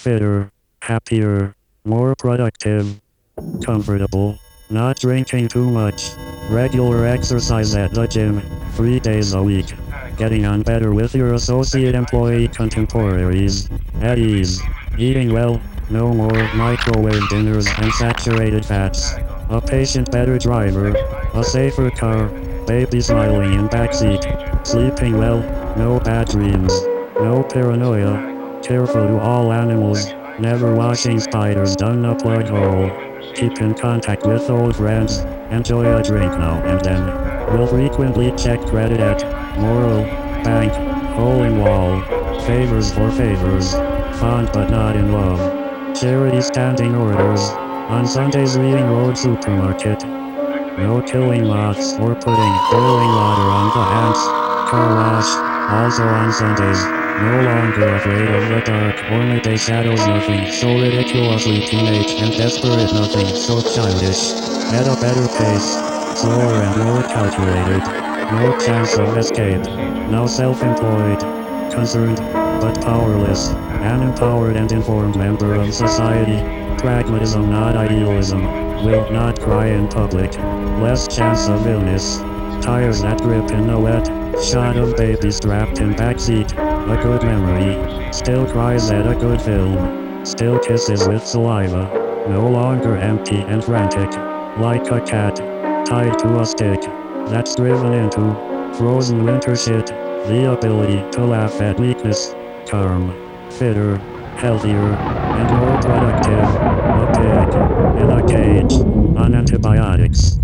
fitter, happier, more productive, comfortable, not drinking too much, regular exercise at the gym, 3 days a week, getting on better with your associate employee contemporaries, at ease, eating well, no more microwave dinners and saturated fats, a patient better driver, a safer car, baby smiling in backseat, sleeping well, no bad dreams, no paranoia, careful to all animals, never washing spiders down a plug hole, keep in contact with old friends, enjoy a drink now and then, will frequently check credit at Moral, Bank, Hole in Wall, favors for favors, fond but not in love, charity standing orders, on Sundays reading Road Supermarket, no killing moths or putting boiling water on the ants, car wash, also on Sundays, no longer afraid of the dark or midday shadows, nothing so ridiculously teenage and desperate, nothing so childish, at a better pace, slower and more calculated, no chance of escape, now self-employed, concerned, but powerless, an empowered and informed member of society, pragmatism not idealism, will not cry in public, less chance of illness, tires that grip in the wet, shot of baby strapped in backseat, a good memory, still cries at a good film, still kisses with saliva, no longer empty and frantic, like a cat, tied to a stick, that's driven into frozen winter shit, the ability to laugh at weakness, calm, fitter, healthier, and more productive, a pig, in a cage, on antibiotics.